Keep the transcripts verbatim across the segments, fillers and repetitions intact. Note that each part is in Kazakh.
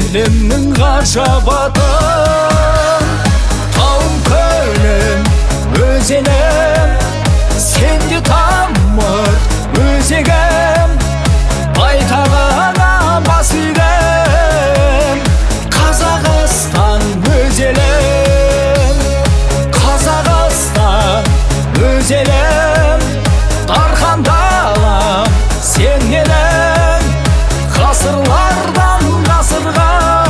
елімнің ғажап атын. Тауым көлім өзенім, сенде тамыр өзегім, байтағына бас игім. Қазақстан өз елім, Қазақстан өз елім, дархан далам сен менің. Ғасырлардан ғасырға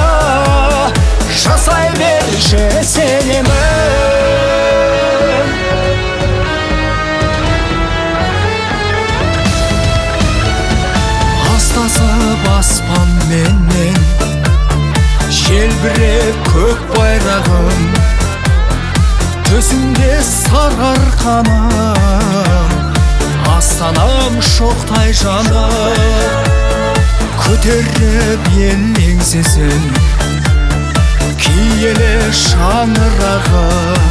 жасай берші сенемін. Астасып аспанменен желбіреп көк байрағым, төсінде сарыарқаным, астанам шоқтай жаным. Көтеріп ел еңсесін, киелі шаңырағы,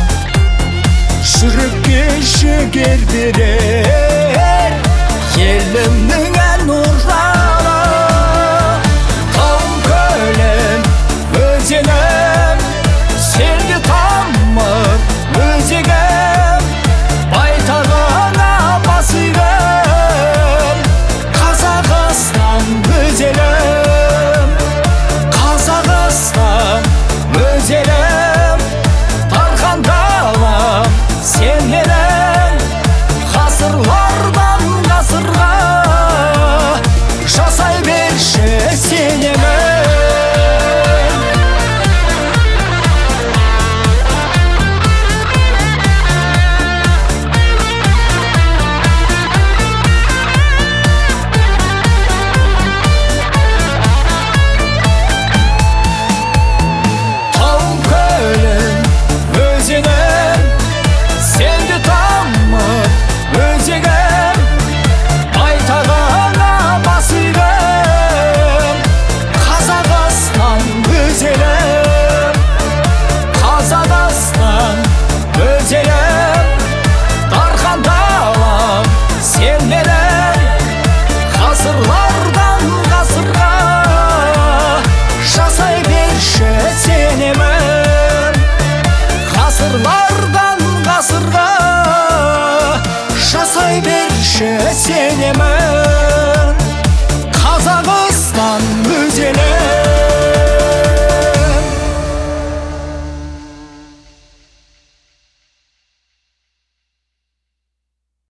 жүрекке жігер берер елімнің ән ұраны. Тауым көлім өзенім, сенде тамыр өзегім, байтағына бас игім. Қазақстан өз елім, Қазақстан өз елім, дархан далам сен менің. Ғасырлардан ғасырға жасай берші сенемін. Ғасырлардан ғасырға жасай берші сенемін. Ғасырлардан ғасырға жасай берші сенемін.